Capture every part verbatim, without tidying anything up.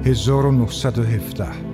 هزار و نهصد و هفده.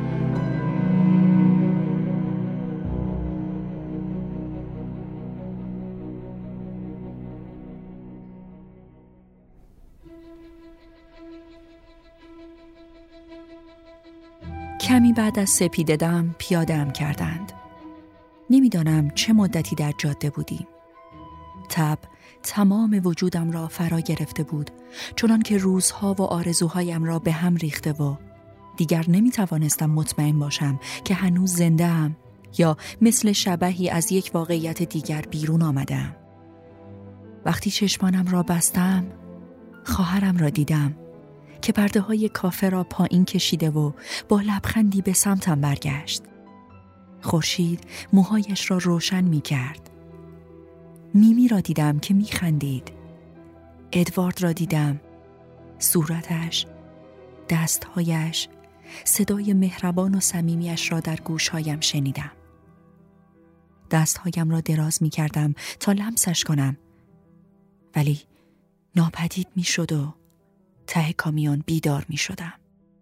کمی بعد از سپیده دم پیاده‌ام کردند. نمیدانم چه مدتی در جاده بودیم. تب تمام وجودم را فرا گرفته بود، چنان که روزها و آرزوهایم را به هم ریخته و دیگر نمیتوانستم مطمئن باشم که هنوز زنده ام یا مثل شبحی از یک واقعیت دیگر بیرون آمدم. وقتی چشمانم را بستم، خواهرم را دیدم که پرده های کافه را پایین کشیده و با لبخندی به سمتم برگشت. خورشید موهایش را روشن می کرد. میمی را دیدم که می خندید. ادوارد را دیدم. صورتش، دستهایش، صدای مهربان و صمیمیش را در گوشهایم شنیدم. دستهایم را دراز می کردم تا لمسش کنم، ولی ناپدید می شد و ته کامیون بیدار می شدم.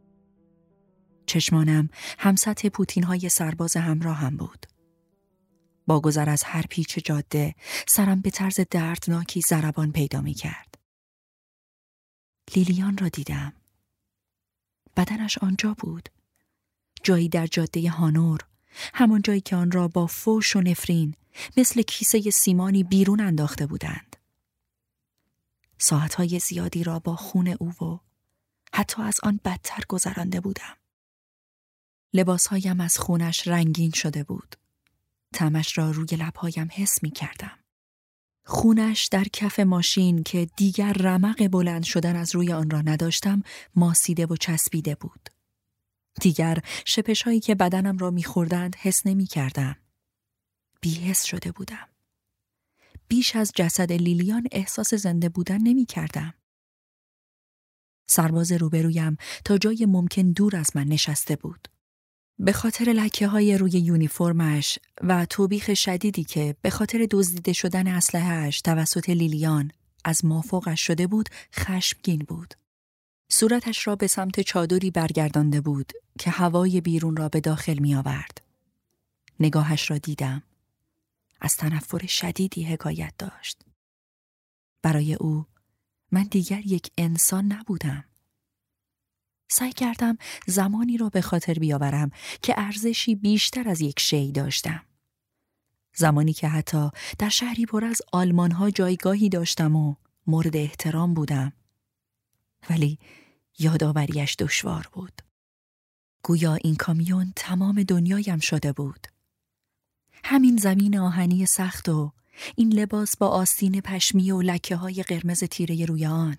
چشمانم همسطح پوتین های سرباز همراه هم بود. با گذر از هر پیچ جاده سرم به طرز دردناکی ضربان پیدا می کرد. لیلیان را دیدم. بدنش آنجا بود. جایی در جاده هانور، همان جایی که آن را با فوش و نفرین مثل کیسه سیمانی بیرون انداخته بودند. ساعتهای زیادی را با خون او و حتی از آن بدتر گذرانده بودم. لباسهایم از خونش رنگین شده بود. طعمش را روی لبهایم حس می کردم. خونش در کف ماشین که دیگر رمق بلند شدن از روی آن را نداشتم ماسیده و چسبیده بود. دیگر شپش‌هایی که بدنم را می‌خوردند حس نمی‌کردم. بی‌حس شده بودم. بیش از جسد لیلیان احساس زنده بودن نمی‌کردم. سرباز روبرویم تا جای ممکن دور از من نشسته بود. به خاطر لکه‌های روی یونیفرمش و توبیخ شدیدی که به خاطر دزدیده شدن اسلحه‌اش توسط لیلیان از مافوقش شده بود، خشمگین بود. صورتش را به سمت چادری برگردانده بود که هوای بیرون را به داخل می آورد. نگاهش را دیدم. از تنفر شدیدی حکایت داشت. برای او من دیگر یک انسان نبودم. سعی کردم زمانی را به خاطر بیاورم که ارزشی بیشتر از یک شی داشتم. زمانی که حتی در شهری پر از آلمان‌ها جایگاهی داشتم و مورد احترام بودم. ولی یادآوریش دشوار بود. گویا این کامیون تمام دنیایم شده بود. همین زمین آهنی سخت و این لباس با آستین پشمی و لکه‌های قرمز تیره روی آن.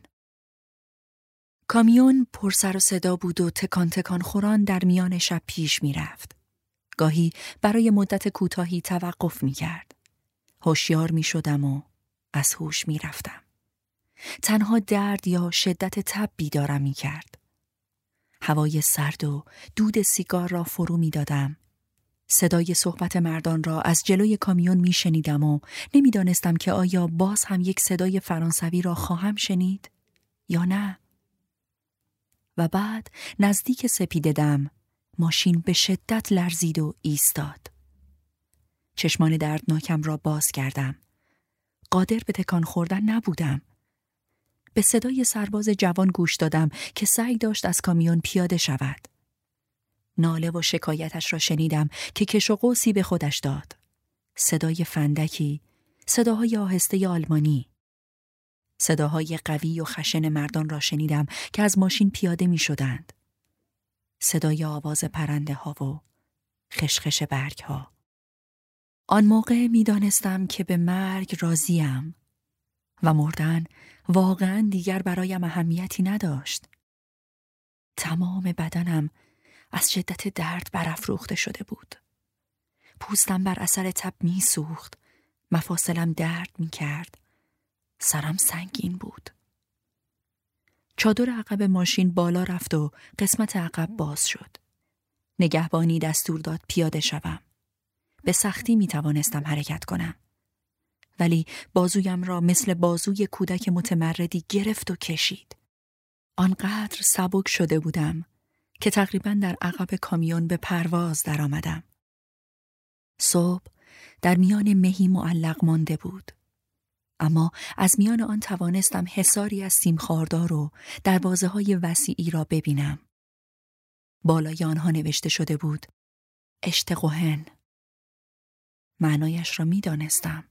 کامیون پر سر و صدا بود و تکان تکان خوران در میان شب پیش می رفت. گاهی برای مدت کوتاهی توقف می کرد. هوشیار می شدم و از هوش می رفتم. تنها درد یا شدت تب بیدارم می کرد. هوای سرد و دود سیگار را فرو می دادم. صدای صحبت مردان را از جلوی کامیون می شنیدم و نمی دانستم که آیا باز هم یک صدای فرانسوی را خواهم شنید یا نه. و بعد نزدیک سپیده دم ماشین به شدت لرزید و ایستاد. چشمان دردناکم را باز کردم. قادر به تکان خوردن نبودم. به صدای سرباز جوان گوش دادم که سعی داشت از کامیون پیاده شود. ناله و شکایتش را شنیدم که کش و قوسی به خودش داد. صدای فندکی، صداهای آهسته آلمانی. صداهای قوی و خشن مردان را شنیدم که از ماشین پیاده می شدند. صدای آواز پرنده ها و خشخش برگ ها. آن موقع می دانستم که به مرگ راضیم و مردن واقعاً دیگر برایم اهمیتی نداشت. تمام بدنم از شدت درد برافروخته شده بود. پوستم بر اثر تب می سوخت. مفاصلم درد می کرد. سرم سنگین بود. چادر عقب ماشین بالا رفت و قسمت عقب باز شد. نگهبانی دستور داد پیاده شوم. به سختی می توانستم حرکت کنم. ولی بازویم را مثل بازوی کودک متمردی گرفت و کشید. آنقدر سبک شده بودم که تقریباً در عقب کامیون به پرواز در آمدم. صبح در میان مهی معلق مانده بود. اما از میان آن توانستم حصاری از سیم خاردار و دروازه‌های وسیعی را ببینم. بالای آنها نوشته شده بود اشتقوهن. معنایش را می دانستم.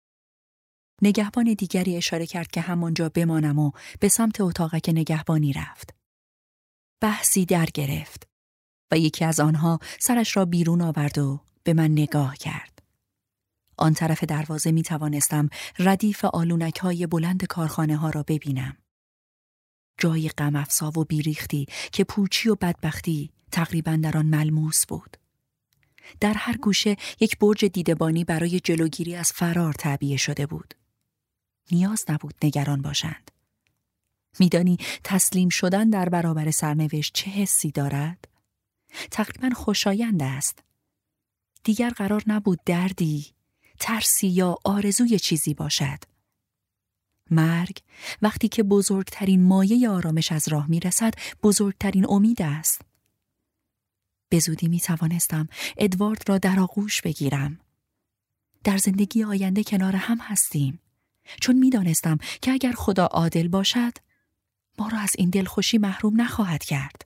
نگهبان دیگری اشاره کرد که همانجا بمانم و به سمت اتاقک نگهبانی رفت. بحثی در گرفت و یکی از آنها سرش را بیرون آورد و به من نگاه کرد. آن طرف دروازه می توانستم ردیف آلونک های بلند کارخانه ها را ببینم. جای غم افزا و بیریختی که پوچی و بدبختی تقریباً در آن ملموس بود. در هر گوشه یک برج دیدبانی برای جلوگیری از فرار تعبیه شده بود. نیاز نبود نگران باشند. میدانی تسلیم شدن در برابر سرنوشت چه حسی دارد؟ تقریباً خوشایند است. دیگر قرار نبود دردی، ترسی یا آرزوی چیزی باشد. مرگ وقتی که بزرگترین مایه آرامش از راه میرسد بزرگترین امید است. به زودی می توانستم ادوارد را در آغوش بگیرم. در زندگی آینده کنار هم هستیم، چون می دانستم که اگر خدا عادل باشد ما را از این دلخوشی محروم نخواهد کرد.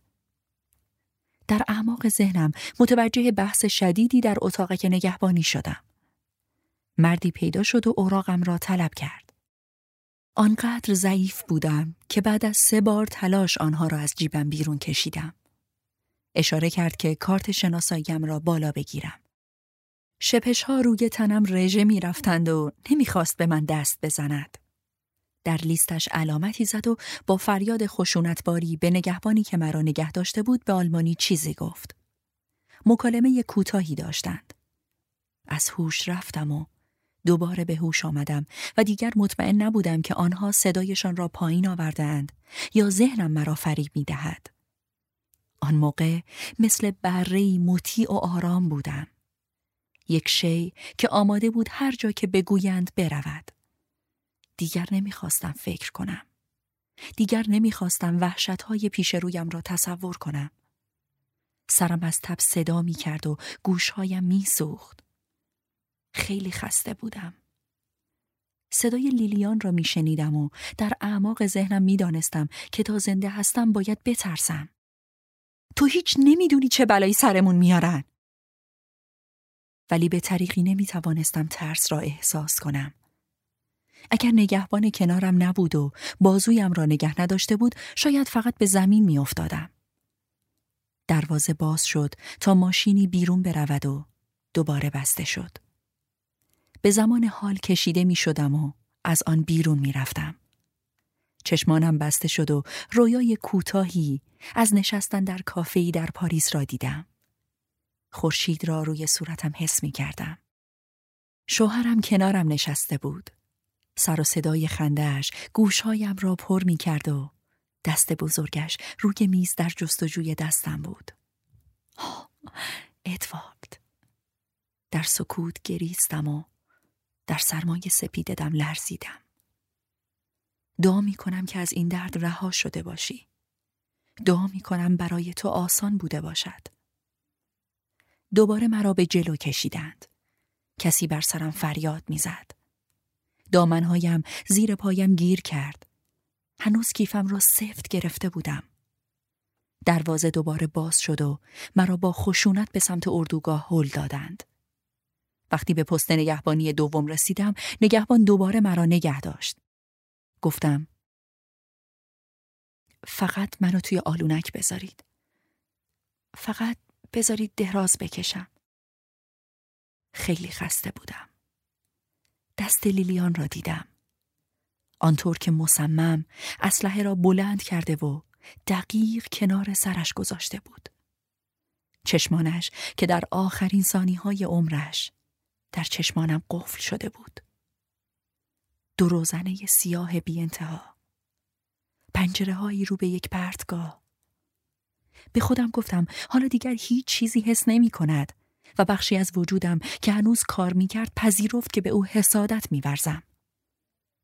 در اعماق ذهنم متوجه بحث شدیدی در اتاقک نگهبانی شدم. مردی پیدا شد و اوراقم را طلب کرد. آنقدر ضعیف بودم که بعد از سه بار تلاش آنها را از جیبم بیرون کشیدم. اشاره کرد که کارت شناساییم را بالا بگیرم. شپش‌ها روی تنم رژه می رفتند و نمیخواست به من دست بزند. در لیستش علامتی زد و با فریاد خشونتباری به نگهبانی که مرا نگه داشته بود به آلمانی چیزی گفت. مکالمه کوتاهی داشتند. از هوش رفتم و دوباره به هوش آمدم و دیگر مطمئن نبودم که آنها صدایشان را پایین آوردند یا ذهنم مرا فریب می دهد. آن موقع مثل بره‌ای مطیع و آرام بودم. یک شی که آماده بود هر جا که بگویند برود. دیگر نمیخواستم فکر کنم. دیگر نمیخواستم وحشت‌های پیش رویم را تصور کنم. سرم از تب صدا می کرد و گوشهایم می سوخت. خیلی خسته بودم. صدای لیلیان را می شنیدم و در اعماق ذهنم می دانستم که تا زنده هستم باید بترسم. تو هیچ نمیدونی چه بلایی سرمون میارن. ولی به طریقی نمی توانستم ترس را احساس کنم. اگر نگهبان کنارم نبود و بازویم را نگه نداشته بود شاید فقط به زمین می افتادم. دروازه باز شد تا ماشینی بیرون برود و دوباره بسته شد. به زمان حال کشیده می شدم و از آن بیرون می رفتم. چشمانم بسته شد و رویای کوتاهی از نشستن در کافه‌ای در پاریس را دیدم. خورشید را روی صورتم حس می کردم. شوهرم کنارم نشسته بود. سر و صدای خنده‌اش گوشهایم را پر می کرد و دست بزرگش روی میز در جستجوی دستم بود. آه، ادوارد. در سکوت گریستم و در سرمای سپیدم لرزیدم. دعا می کنم که از این درد رها شده باشی. دعا می کنم برای تو آسان بوده باشد. دوباره مرا به جلو کشیدند. کسی بر سرم فریاد می زد. دامنهایم زیر پایم گیر کرد. هنوز کیفم را سفت گرفته بودم. دروازه دوباره باز شد و مرا با خشونت به سمت اردوگاه هل دادند. وقتی به پست نگهبانی دوم رسیدم، نگهبان دوباره مرا نگه داشت. گفتم فقط منو توی آلونک بذارید. فقط بذارید دراز بکشم. خیلی خسته بودم. دست لیلیان را دیدم. آنطور که مصمم اسلحه را بلند کرده و دقیق کنار سرش گذاشته بود. چشمانش که در آخرین ثانیه‌های عمرش در چشمانم قفل شده بود. دو روزنه سیاه بی انتها. پنجره هایی رو به یک پرتگاه. به خودم گفتم حالا دیگر هیچ چیزی حس نمی کند و بخشی از وجودم که هنوز کار می کرد پذیرفت که به او حسادت می ورزم.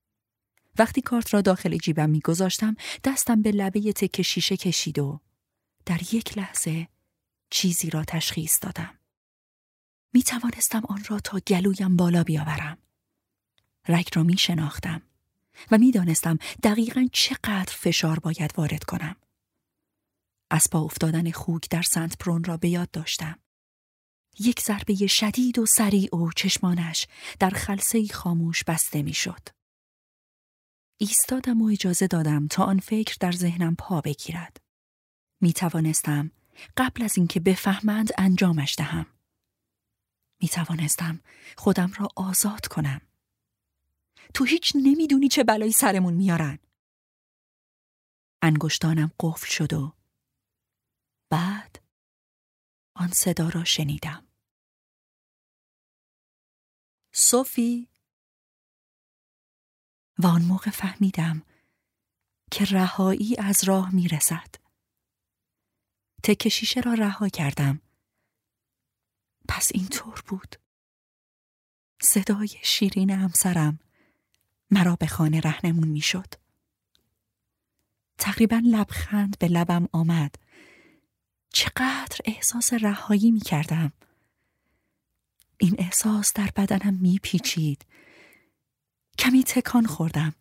وقتی کارت را داخل جیبم می گذاشتم دستم به لبه تکه شیشه کشید و در یک لحظه چیزی را تشخیص دادم. می توانستم آن را تا گلویم بالا بیاورم. رگ را می شناختم و می دانستم دقیقاً چقدر فشار باید وارد کنم. از پا افتادن خوک در سنت پرون را به یاد داشتم. یک ضربه شدید و سریع و چشمانش در خلسه‌ای خاموش بسته می شد. ایستادم و اجازه دادم تا آن فکر در ذهنم پا بگیرد. می توانستم قبل از اینکه بفهمند انجامش دهم. می توانستم خودم را آزاد کنم. تو هیچ نمیدونی چه بلایی سرمون میارن. انگشتانم قفل شد و بعد آن صدا را شنیدم. صوفی. و آن موقع فهمیدم که رهایی از راه میرسد. تکه شیشه را رها کردم. پس اینطور بود. صدای شیرین همسرم مرا به خانه رهنمون میشد. تقریباً لبخند به لبم آمد. چقدر احساس رهایی می کردم. این احساس در بدنم می پیچید. کمی تکان خوردم.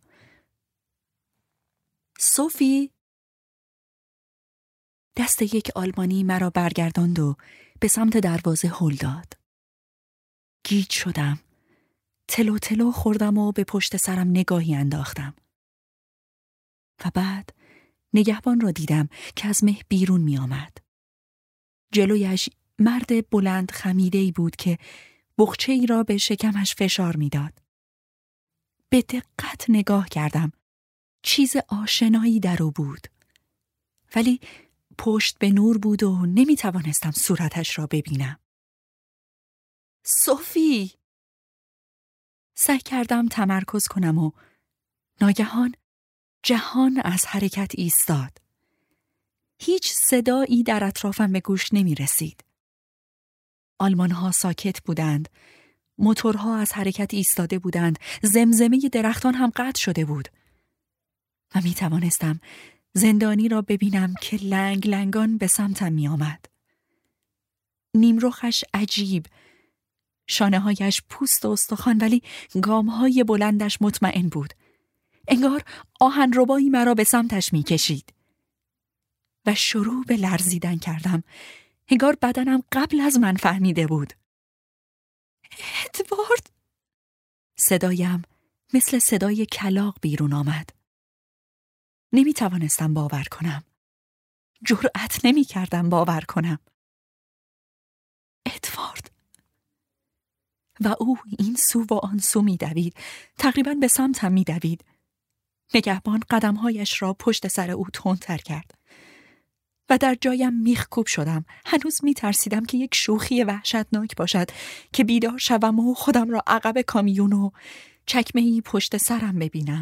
صوفی. دست یک آلمانی مرا برگرداند و به سمت دروازه هل داد. گیج شدم. تلو تلو خوردم و به پشت سرم نگاهی انداختم. و بعد نگهبان را دیدم که از مه بیرون می آمد. جلویش مرد بلند خمیده‌ای بود که بخچه ای را به شکمش فشار می داد. به دقت نگاه کردم. چیز آشنایی در او بود. ولی پشت به نور بود و نمی توانستم صورتش را ببینم. صوفی! سعی کردم تمرکز کنم و ناگهان جهان از حرکت ایستاد. هیچ صدایی در اطرافم به گوش نمی رسید. آلمان‌ها ساکت بودند. موتورها از حرکت ایستاده بودند. زمزمه درختان هم قطع شده بود. و می توانستم زندانی را ببینم که لنگ لنگان به سمتم می آمد. نیمرخش عجیب. شانه‌هایش پوست و استخوان ولی گام‌های بلندش مطمئن بود. انگار آهنربایی مرا به سمتش می کشید. و شروع به لرزیدن کردم. انگار بدنم قبل از من فهمیده بود. ادوارد! صدایم مثل صدای کلاغ بیرون آمد. نمی توانستم باور کنم. جرأت نمی کردم باور کنم. ادوارد! و او این سو و آن سو می دوید. تقریباً به سمتم می دوید. نگهبان قدمهایش را پشت سر او تندتر کرد. و در جایم میخکوب شدم. هنوز میترسیدم که یک شوخی وحشتناک باشد که بیدار شوم و خودم را عقب کامیون و چکمه‌ای پشت سرم ببینم.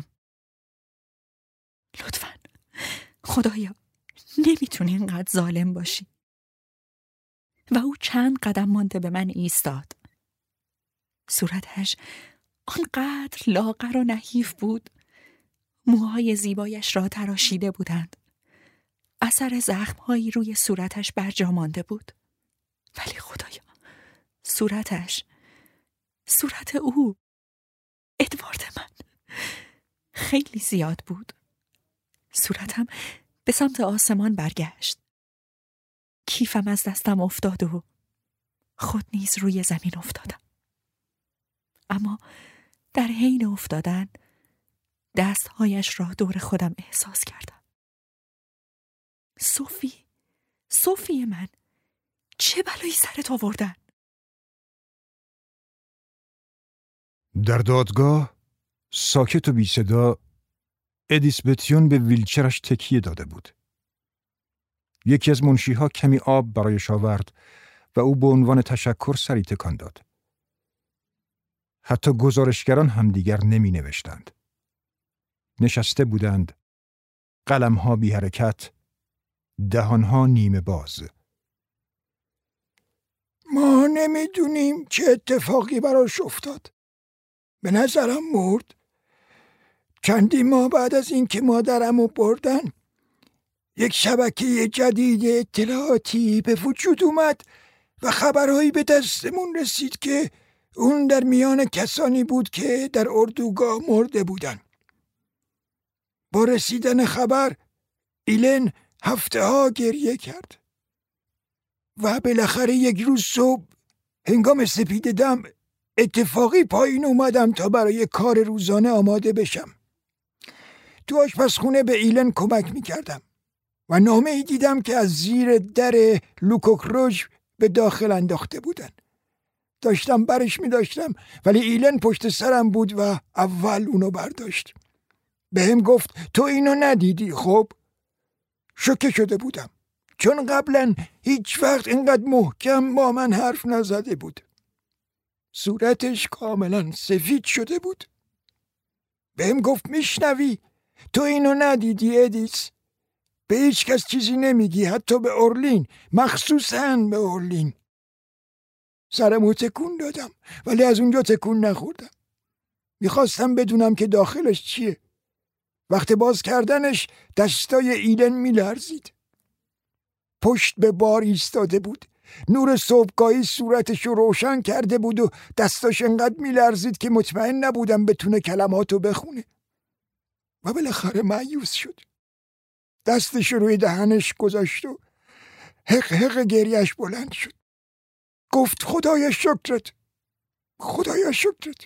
لطفاً خدایا نمیتونی اینقدر ظالم باشی. و او چند قدم مانده به من ایستاد. صورتش آنقدر لاغر و نحیف بود. موهای زیبایش را تراشیده بودند. اثر زخم‌هایی روی صورتش برجا مانده بود. ولی خدایا، صورتش، صورت او، ادوارد من، خیلی زیاد بود. صورتم به سمت آسمان برگشت. کیفم از دستم افتاد و خود نیز روی زمین افتادم. اما در حین افتادن دستهایش را دور خودم احساس کردم. صوفی، صوفی من، چه بلایی سرت آوردن؟ در دادگاه ساکت و بی صدا ادیسبتیون به ویلچرش تکیه داده بود. یکی از منشیها کمی آب برایش آورد و او به عنوان تشکر سری تکان داد. حتی گزارشگران هم دیگر نمی نوشتند. نشسته بودند، قلمها بی حرکت، دهانها نیمه باز. ما نمیدونیم چه اتفاقی براش افتاد. به نظرم مرد. چندی ماه بعد از اینکه مادرمو بردن یک شبکه جدید اطلاعاتی به وجود اومد و خبرهایی به دستمون رسید که اون در میان کسانی بود که در اردوگاه مرده بودن. با رسیدن خبر ایلن هفته ها گریه کرد و بالاخره یک روز صبح هنگام سپید دم اتفاقی پایین اومدم تا برای کار روزانه آماده بشم. تو آشپزخونه به ایلن کمک میکردم و نامه ای دیدم که از زیر در لوکوکروژ به داخل انداخته بودن. داشتم برش می داشتم ولی ایلن پشت سرم بود و اول اونو برداشت. به هم گفت تو اینو ندیدی؟ خب شوکه شده بودم چون قبلا هیچ وقت اینقدر محکم با من حرف نزده بود. صورتش کاملا سفید شده بود. به هم گفت میشنوی؟ تو اینو ندیدی ادیس؟ به هیچ کس چیزی نمیگی، حتی به اورلین، مخصوصاً به اورلین. سرمو تکون دادم ولی از اونجا تکون نخوردم. میخواستم بدونم که داخلش چیه. وقت باز کردنش دستای ایلن میلرزید. پشت به بار ایستاده بود. نور صبحگاهی صورتش رو روشن کرده بود و دستاش انقدر میلرزید که مطمئن نبودم بتونه کلماتو بخونه. و بالاخره مایوس شد. دستش روی دهنش گذاشت و حق حق گریش بلند شد. گفت خدایا شکرت، خدایا شکرت.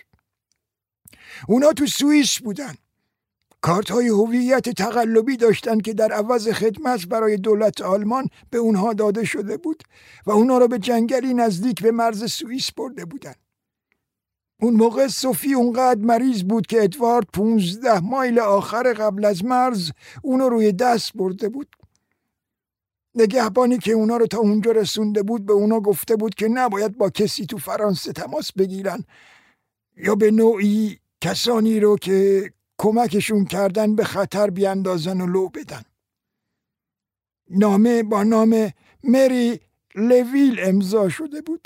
اونا تو سوئیس بودن. کارت های هویت تقلبی داشتن که در عوض خدمت برای دولت آلمان به اونها داده شده بود و اونا را به جنگلی نزدیک به مرز سوئیس برده بودن. اون موقع صوفی اونقدر مریض بود که ادوارد پونزده مایل آخر قبل از مرز اونو روی دست برده بود. نگهبانی که اونا رو تا اونجا رسونده بود به اونا گفته بود که نباید با کسی تو فرانسه تماس بگیرن یا به نوعی کسانی رو که کمکشون کردن به خطر بیاندازن و لو بدن. نامه با نام مری لویل امضا شده بود.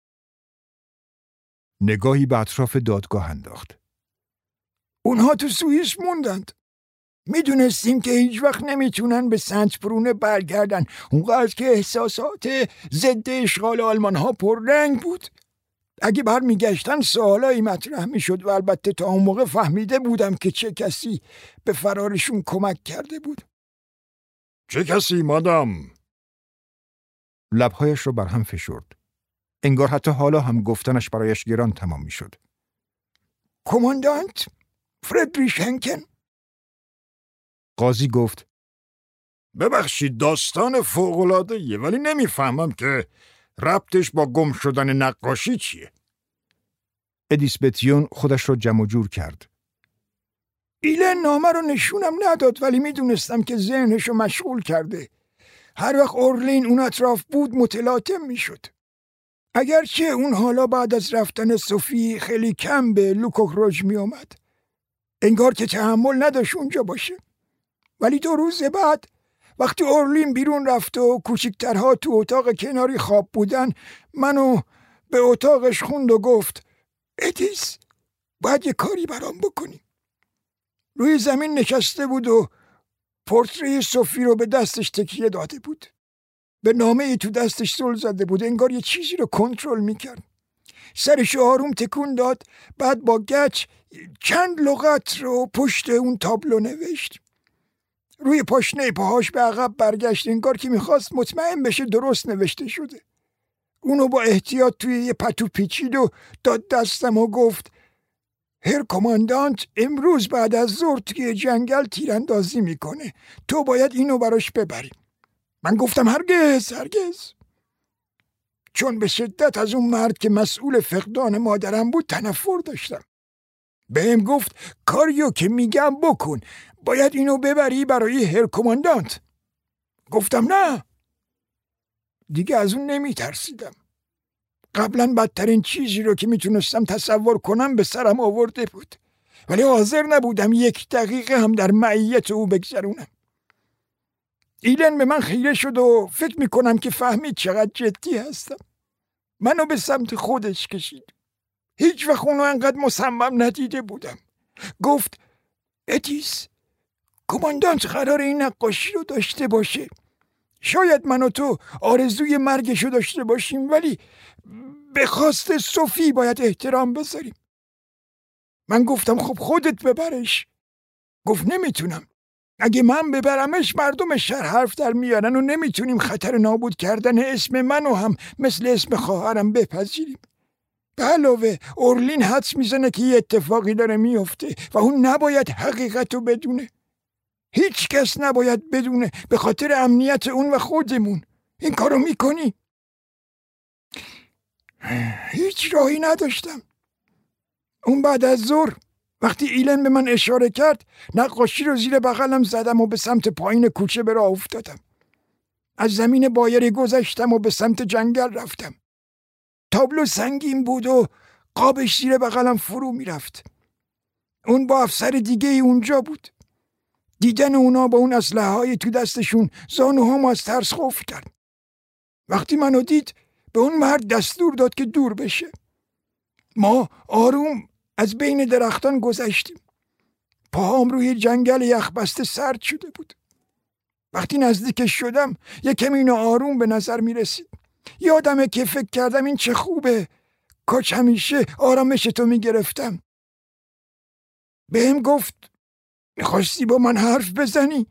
نگاهی به اطراف دادگاه انداخت. اونها تو سوئیس موندند. میدونستیم که هیچ وقت نمیتونن به سنت برونه برگردن. اونقدر که احساسات ضد اشغال آلمان ها پررنگ بود. اگه برمیگشتن سوالایی مطرح میشد و البته تا اون موقع فهمیده بودم که چه کسی به فرارشون کمک کرده بود. چه کسی مادام؟ لبهایش رو بر هم فشرد. انگار حتی حالا هم گفتنش برایش گران تمام میشد. کماندانت فردریش هنکن. قاضی گفت ببخشید داستان فوق‌العاده‌ایه ولی نمیفهمم که ربطش با گم شدن نقاشی چیه؟ ادیسبتیون خودش رو جمع جور کرد. ایلن نامه رو نشونم نداد ولی میدونستم که ذهنش رو مشغول کرده. هر وقت اورلین اون اطراف بود متلاطم میشد. اگرچه اون حالا بعد از رفتن صوفی خیلی کم به لوکوکروژ می اومد. انگار که تحمل نداشت اونجا باشه. ولی دو روز بعد وقتی اورلین بیرون رفت و کوچکترها تو اتاق کناری خواب بودن منو به اتاقش خوند و گفت ادیس باید یه کاری برام بکنی. روی زمین نشسته بود و پورتری صوفی رو به دستش تکیه داده بود. به نامه ای تو دستش زل زده بود. انگار یه چیزی رو کنترل میکرد. سرش آروم تکون داد. بعد با گچ چند لغت رو پشت اون تابلو نوشت. روی پاشنه پاهاش به عقب برگشت. انگار که میخواست مطمئن بشه درست نوشته شده. اونو با احتیاط توی یه پتو پیچید و داد دستم و گفت هر کماندانت امروز بعد از ظهر توی جنگل تیراندازی میکنه. تو باید اینو براش ببری. من گفتم هرگز هرگز. چون به شدت از اون مرد که مسئول فقدان مادرم بود تنفر داشتم. بهم گفت کاریو که میگم بکن. باید اینو ببری برای هر کماندانت. گفتم نه. دیگه از اون نمیترسیدم. قبلا بدترین چیزی رو که میتونستم تصور کنم به سرم آورده بود. ولی حاضر نبودم یک دقیقه هم در معیت او بگذرونم. ایلن به من خیره شد و فکر میکنم که فهمید چقدر جدی هستم. منو به سمت خودش کشید. هیچ وقت اونو انقدر مصمم ندیده بودم. گفت ادیس کماندانت قرار این نقاشی رو داشته باشه. شاید من و تو آرزوی مرگشو داشته باشیم، ولی به خواست صوفی باید احترام بذاریم. من گفتم خب خودت ببرش. گفت نمیتونم. اگه من ببرمش مردم شهر حرف در میارن و نمیتونیم خطر نابود کردن اسم منو هم مثل اسم خواهرم بپذیریم. به علاوه اورلین حدس میزنه که یه اتفاقی داره میفته و اون نباید حقیقتو بدونه. هیچ کس نباید بدونه، به خاطر امنیت اون و خودمون. این کارو میکنی؟ هیچ راهی نداشتم. اون بعد از ظهر وقتی ایلن به من اشاره کرد، نقاشی رو زیر بغلم زدم و به سمت پایین کوچه به راه افتادم. از زمین بایری گذشتم و به سمت جنگل رفتم. تابلو سنگین بود و قابش زیر بغلم فرو میرفت. اون با افسر دیگه ای اونجا بود. دیدن اونا با اون اسلحه های تو دستشون زانوهام از ترس خفت کرد. وقتی منو دید به اون مرد دستور داد که دور بشه. ما آروم از بین درختان گذشتیم. پاهام روی جنگل یخبسته سرد شده بود. وقتی نزدیکش شدم یه کمی آروم به نظر می رسید. یادمه که فکر کردم این چه خوبه. کاش همیشه آرامش تو می گرفتم. بهم گفت میخواستی با من حرف بزنی؟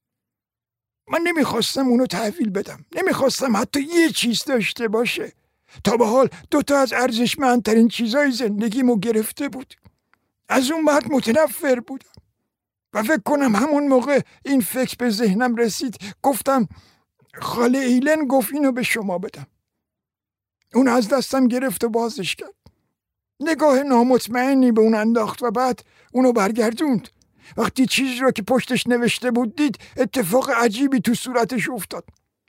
من نمیخواستم اونو تحویل بدم. نمیخواستم حتی یه چیز داشته باشه. تا به حال دوتا از ارزشمندترین چیزای زندگیمو گرفته بود. از اون مرد متنفر بودم و فکر کنم همون موقع این فکر به ذهنم رسید. گفتم خاله ایلن گفت اینو به شما بدم. اون از دستم گرفت و بازش کرد. نگاه نامطمئنی به اون انداخت و بعد اونو برگردوند. وقتی چیزی رو که پشتش نوشته بود دید، اتفاق عجیبی تو صورتش افتاد.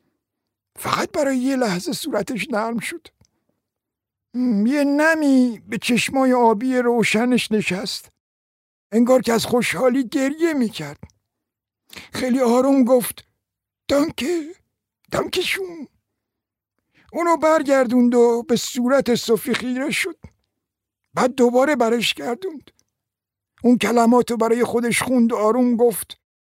فقط برای یه لحظه صورتش نرم شد. یه نمی به چشمای آبی روشنش نشست. انگار که از خوشحالی گریه میکرد. خیلی آروم گفت دانکه دانکه شون. اونو برگردوند و به صورت صوفی خیره شد. بعد دوباره برش گردوند. اون کلماتو برای خودش خوند و آروم گفت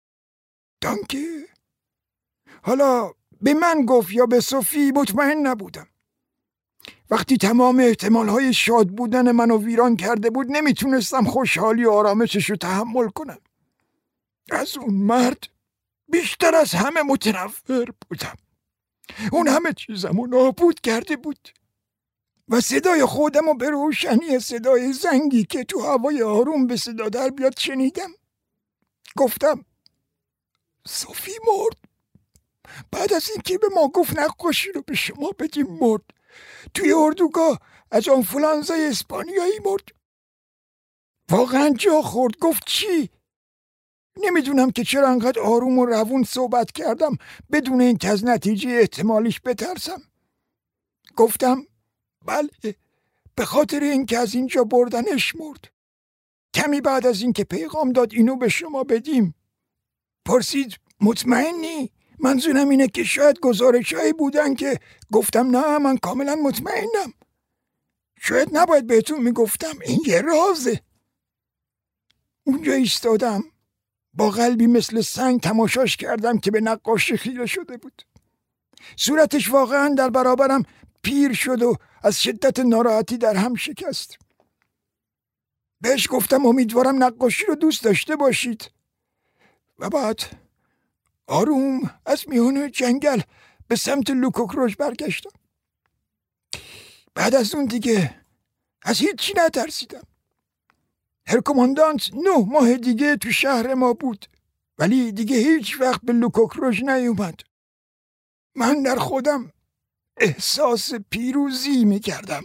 دانکه. حالا به من گفت یا به صوفی مطمئن نبودم. وقتی تمام احتمالهای شاد بودن منو ویران کرده بود نمیتونستم خوشحالی و آرامشش رو تحمل کنم. از اون مرد بیشتر از همه متنفر بودم. اون همه چیزمو نابود کرده بود و صدای خودمو به روشنی صدای زنگی که تو هوای آروم به صدا در بیاد شنیدم. گفتم صوفی مرد. بعد از اینکه به ما گفت نقاشی رو به شما بدیم مرد. توی اردوگاه از آنفولانزای اسپانیایی مرد. واقعا جا خورد. گفت چی؟ نمیدونم که چرا انقدر آروم و روون صحبت کردم بدون این که از نتیجه احتمالیش بترسم. گفتم بله، به خاطر اینکه از اینجا بردنش مرد. کمی بعد از اینکه پیغام داد اینو به شما بدیم پرسید مطمئنی؟ منظورم اینه که شاید گزارشایی بودن که گفتم نه من کاملا مطمئنم. شاید نباید بهتون میگفتم، این یه رازه. اونجا ایستادم با قلبی مثل سنگ تماشاش کردم که به نقاشی خیره شده بود. صورتش واقعا در برابرم پیر شد و از شدت ناراحتی در هم شکست. بهش گفتم امیدوارم نقاشی رو دوست داشته باشید و بعد آروم از میان جنگل به سمت لوکوکروش برگشتم. بعد از اون دیگه از هیچی نترسیدم. هر کماندانت نه ماه دیگه تو شهر ما بود ولی دیگه هیچ وقت به لوکوکروش نیومد. من در خودم احساس پیروزی میکردم.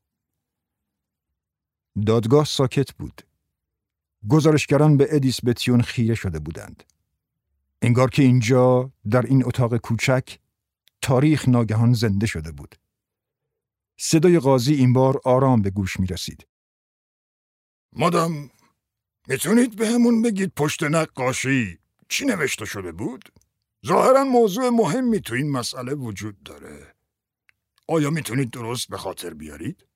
دادگاه ساکت بود. گزارشگران به ادیسبتیون خیره شده بودند. انگار که اینجا در این اتاق کوچک تاریخ ناگهان زنده شده بود. صدای قاضی این بار آرام به گوش می رسید. مادام، میتونید به همون بگید پشت نقاشی چی نوشته شده بود؟ ظاهراً موضوع مهمی تو این مسئله وجود داره. آیا میتونید درست به خاطر بیارید؟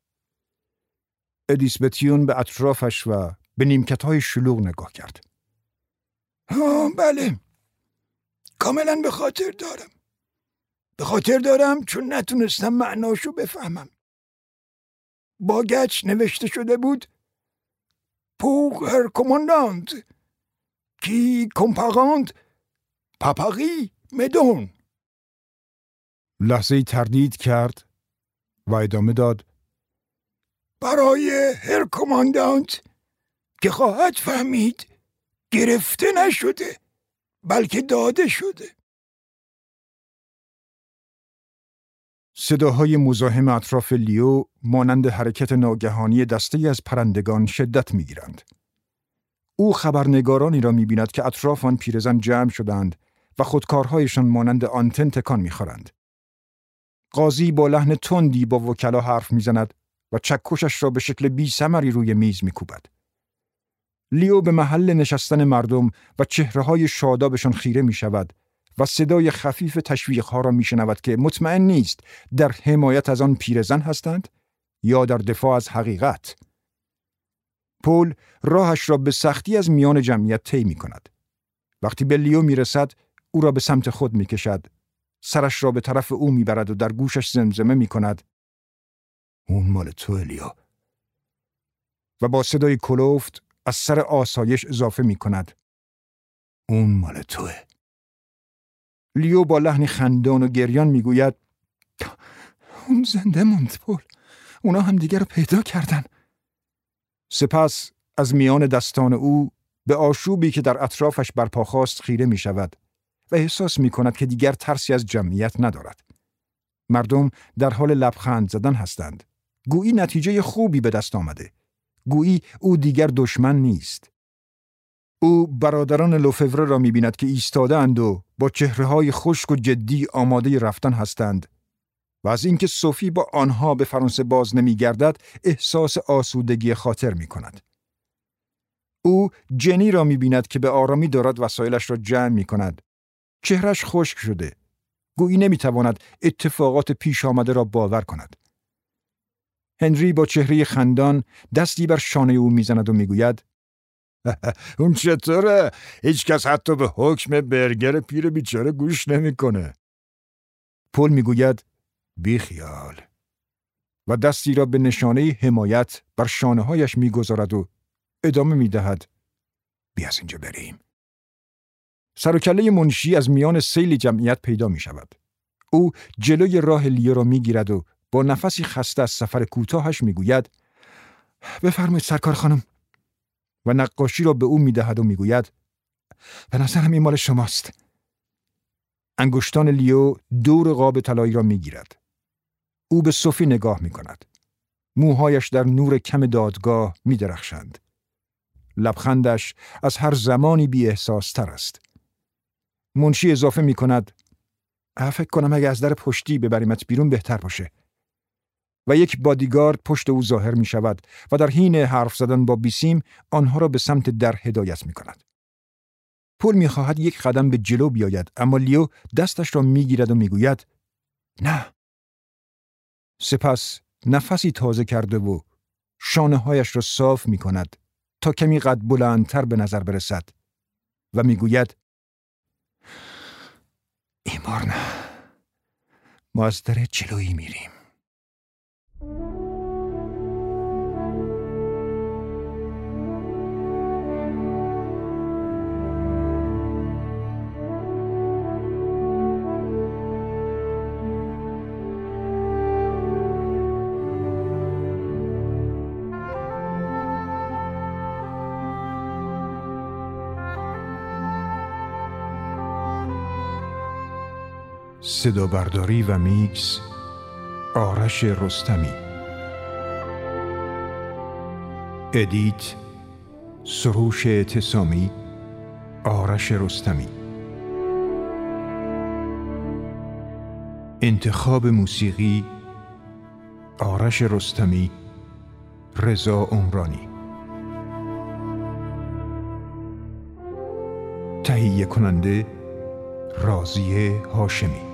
ادیسبتیون به اطرافش و به نیمکت‌های شلوغ نگاه کرد. ها بله، کاملا به خاطر دارم. به خاطر دارم چون نتونستم معناشو بفهمم. با گچ نوشته شده بود پوغ هر کماندانت کی کمپاراند پاپاقی مدون. لحظه‌ای تردید کرد و ادامه داد برای هر کماندانت که خواهد فهمید گرفته نشده بلکه داده شده. صداهای مزاحم اطراف لیو مانند حرکت ناگهانی دسته‌ای از پرندگان شدت می‌گیرند. او خبرنگارانی را می‌بیند که اطراف آن پیرزن جمع شدند و خودکارهایشان مانند آنتن تکان می‌خورند. قاضی با لحن تندی با وکلا حرف می‌زند و چکشش را به شکل بی‌ثمری روی میز می‌کوبد. لیو به محل نشستن مردم و چهره‌های شادابشان خیره می‌شود و صدای خفیف تشویق‌ها را می‌شنود که مطمئن نیست در حمایت از آن پیرزن هستند یا در دفاع از حقیقت. پول راهش را به سختی از میان جمعیت طی می‌کند. وقتی به لیو می‌رسد، او را به سمت خود می‌کشد، سرش را به طرف او می‌برد و در گوشش زمزمه می‌کند: اون مال تو لیو. و با صدای کلفت از سر آسایش اضافه می‌کند: اون مال توه. لیو با لحن خندان و گریان میگوید: اون زنده موند پول. اونا هم دیگر رو پیدا کردن. سپس از میان دستان او به آشوبی که در اطرافش برپا خواست خیره می شود و احساس می کند که دیگر ترسی از جمعیت ندارد. مردم در حال لبخند زدن هستند. گویی نتیجه خوبی به دست آمده. گویی او دیگر دشمن نیست. او برادران لوفور را می بیند که ایستاده اند و با چهره‌های خشک و جدی آماده رفتن هستند و از اینکه صوفی با آنها به فرانسه باز نمی گردد احساس آسودگی خاطر می کند. او جنی را می بیند که به آرامی دارد وسایلش را جمع می کند. چهرش خشک شده. گویی نمی تواند اتفاقات پیش آمده را باور کند. هنری با چهره خندان دستی بر شانه او می زند و می گوید: اون چطوره؟ هیچ کس حتی به حکم برگر پیر بیچاره گوش نمی کنه. پول می گوید: بی خیال. و دستی را به نشانه حمایت بر شانه هایش می گذارد و ادامه می دهد: بیا از اینجا بریم. سر و کله منشی از میان سیل جمعیت پیدا می شود. او جلوی راه لیو را می گیرد و با نفسی خسته از سفر کوتاهش می گوید: بفرمایید سرکار خانم. و نقاشی را به او می دهد و می گوید: به نظرم این مال شماست. انگشتان لیو دور قاب طلایی را می گیرد. او به صوفی نگاه می کند. موهایش در نور کم دادگاه می درخشند. لبخندش از هر زمانی بی احساس تر است. منشی اضافه می کند: فکر کنم اگه از در پشتی ببریمت بیرون بهتر باشه. و یک بادیگارد پشت او ظاهر می شود و در حین حرف زدن با بیسیم آنها را به سمت در هدایت می کند. پول می خواهد یک قدم به جلو بیاید اما لیو دستش را می گیرد و می گوید: نه. سپس نفسی تازه کرده و شانه هایش را صاف می کند تا کمی قد بلندتر به نظر برسد و می گوید: این بار نه. ما از در جلویی میریم. صدا برداری و میکس آرش رستمی. ادیت سروش اعتصامی آرش رستمی. انتخاب موسیقی آرش رستمی، رضا عمرانی. تهیه کننده راضیه هاشمی.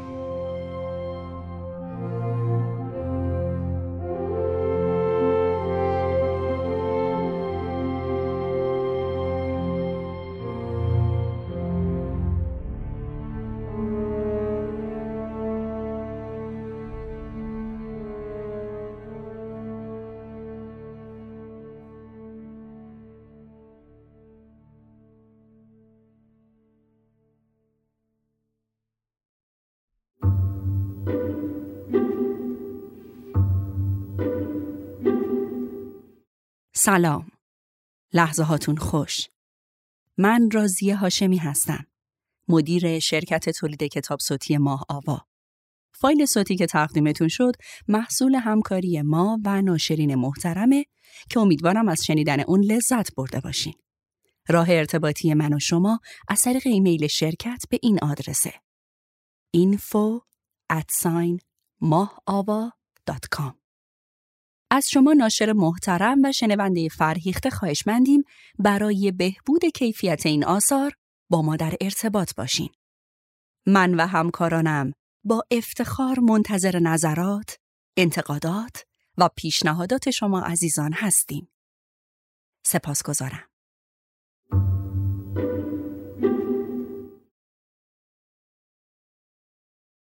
سلام. لحظه هاتون خوش. من راضیه هاشمی هستم. مدیر شرکت تولید کتاب صوتی ماه آوا. فایل صوتی که تقدیمتون شد محصول همکاری ما و ناشرین محترمه که امیدوارم از شنیدن اون لذت برده باشین. راه ارتباطی من و شما از طریق ایمیل شرکت به این آدرسه: info at mahaava dot com. از شما ناشر محترم و شنونده فرهیخته خواهشمندیم برای بهبود کیفیت این آثار با ما در ارتباط باشین. من و همکارانم با افتخار منتظر نظرات، انتقادات و پیشنهادات شما عزیزان هستیم. سپاسگزارم.